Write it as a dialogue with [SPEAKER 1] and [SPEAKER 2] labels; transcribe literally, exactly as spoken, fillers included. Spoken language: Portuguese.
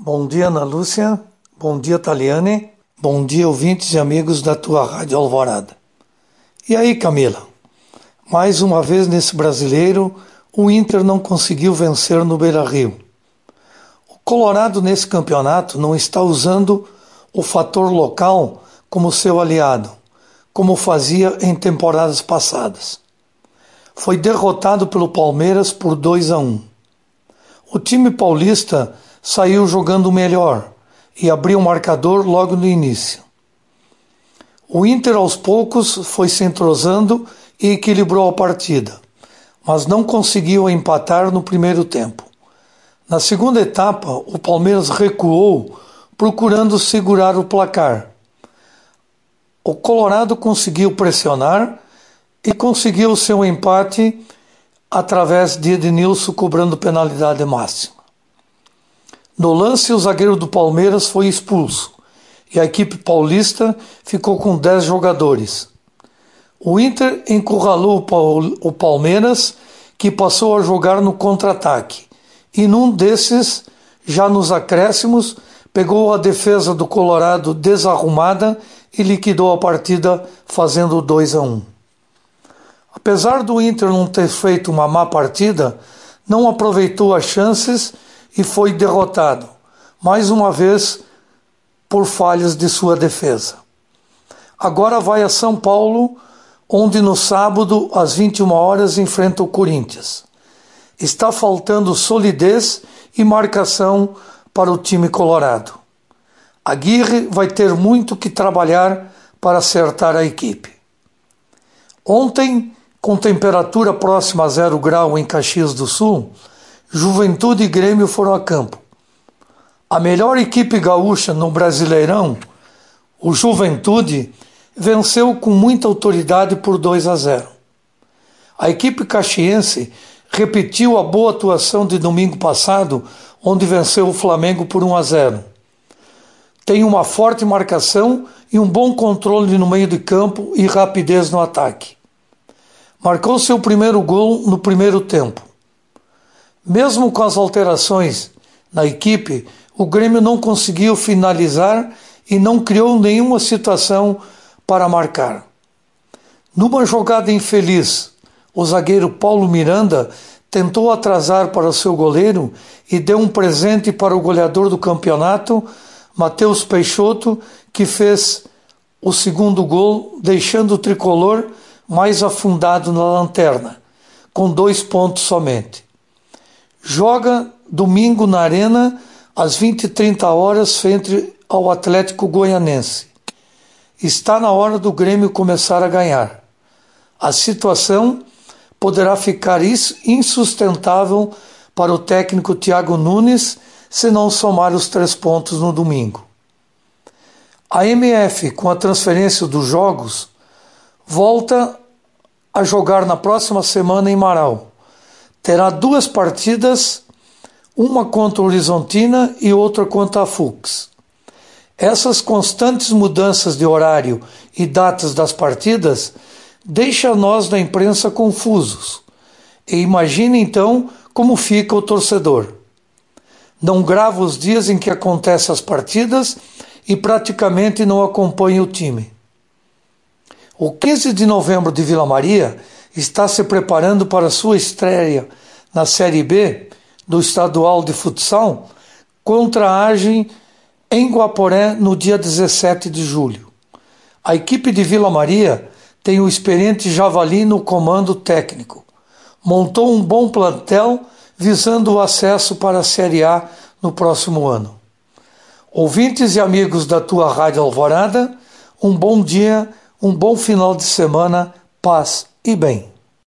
[SPEAKER 1] Bom dia, Ana Lúcia. Bom dia, Taliane. Bom dia, ouvintes e amigos da tua Rádio Alvorada. E aí, Camila? Mais uma vez nesse brasileiro, o Inter não conseguiu vencer no Beira-Rio. O Colorado nesse campeonato não está usando o fator local como seu aliado, como fazia em temporadas passadas. Foi derrotado pelo Palmeiras por dois a um. O time paulista saiu jogando melhor e abriu o marcador logo no início. O Inter aos poucos foi se entrosando e equilibrou a partida, mas não conseguiu empatar no primeiro tempo. Na segunda etapa, o Palmeiras recuou, procurando segurar o placar. O Colorado conseguiu pressionar e conseguiu seu empate através de Edenilson cobrando penalidade máxima. No lance, o zagueiro do Palmeiras foi expulso e a equipe paulista ficou com dez jogadores. O Inter encurralou o Palmeiras, que passou a jogar no contra-ataque, e num desses, já nos acréscimos, pegou a defesa do Colorado desarrumada e liquidou a partida fazendo dois a um. Apesar do Inter não ter feito uma má partida, não aproveitou as chances e foi derrotado, mais uma vez por falhas de sua defesa. Agora vai a São Paulo, onde no sábado, às vinte e uma horas, enfrenta o Corinthians. Está faltando solidez e marcação para o time colorado. Aguirre vai ter muito que trabalhar para acertar a equipe. Ontem, com temperatura próxima a zero grau em Caxias do Sul, Juventude e Grêmio foram a campo. A melhor equipe gaúcha no Brasileirão, o Juventude, venceu com muita autoridade por dois a zero. A equipe caxiense repetiu a boa atuação de domingo passado, onde venceu o Flamengo por um a zero. Tem uma forte marcação e um bom controle no meio de campo e rapidez no ataque. Marcou seu primeiro gol no primeiro tempo. Mesmo com as alterações na equipe, o Grêmio não conseguiu finalizar e não criou nenhuma situação para marcar. Numa jogada infeliz, o zagueiro Paulo Miranda tentou atrasar para o seu goleiro e deu um presente para o goleador do campeonato, Matheus Peixoto, que fez o segundo gol, deixando o tricolor mais afundado na lanterna, com dois pontos somente. Joga domingo na Arena, às vinte e trinta horas, frente ao Atlético Goianense. Está na hora do Grêmio começar a ganhar. A situação poderá ficar insustentável para o técnico Thiago Nunes se não somar os três pontos no domingo. A M F, com a transferência dos jogos, volta a jogar na próxima semana em Marau. Terá duas partidas, uma contra o Horizontina e outra contra a Fux. Essas constantes mudanças de horário e datas das partidas deixam nós da imprensa confusos. E imagine então como fica o torcedor. Não grava os dias em que acontecem as partidas e praticamente não acompanha o time. O quinze de novembro de Vila Maria está se preparando para sua estreia na Série B do Estadual de Futsal contra a Argem em Guaporé no dia dezessete de julho. A equipe de Vila Maria tem o experiente Javali no comando técnico. Montou um bom plantel visando o acesso para a Série A no próximo ano. Ouvintes e amigos da tua Rádio Alvorada, um bom dia, um bom final de semana, paz e bem.